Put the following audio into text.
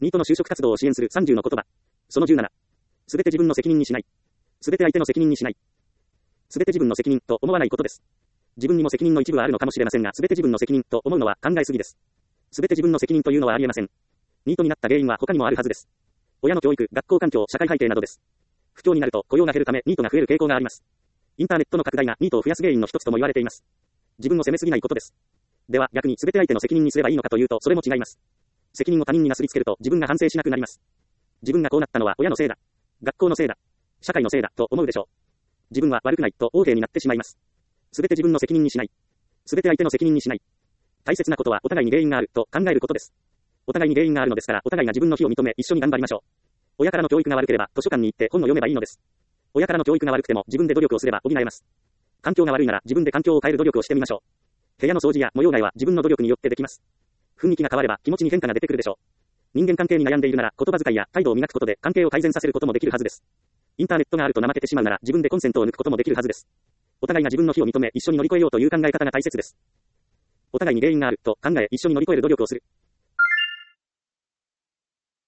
ニートの就職活動を支援する30の言葉。その17。すべて自分の責任にしない。すべて相手の責任にしない。すべて自分の責任と思わないことです。自分にも責任の一部はあるのかもしれませんが、すべて自分の責任と思うのは考えすぎです。すべて自分の責任というのはありえません。ニートになった原因は他にもあるはずです。親の教育、学校環境、社会背景などです。不況になると雇用が減るためニートが増える傾向があります。インターネットの拡大がニートを増やす原因の一つとも言われています。自分を責めすぎないことです。では逆に全て相手の責任にすればいいのかというとそれも違います。責任を他人になすりつけると自分が反省しなくなります。自分がこうなったのは親のせいだ。学校のせいだ。社会のせいだと思うでしょう。自分は悪くないと横柄になってしまいます。すべて自分の責任にしない。すべて相手の責任にしない。大切なことはお互いに原因があると考えることです。お互いに原因があるのですからお互いが自分の非を認め一緒に頑張りましょう。親からの教育が悪ければ図書館に行って本を読めばいいのです。親からの教育が悪くても自分で努力をすれば補えます。環境が悪いなら自分で環境を変える努力をしてみましょう。部屋の掃除や模様替えは自分の努力によってできます。雰囲気が変われば気持ちに変化が出てくるでしょう。人間関係に悩んでいるなら言葉遣いや態度を磨くことで関係を改善させることもできるはずです。インターネットがあると怠けてしまうなら自分でコンセントを抜くこともできるはずです。お互いが自分の非を認め一緒に乗り越えようという考え方が大切です。お互いに原因があると考え一緒に乗り越える努力をする。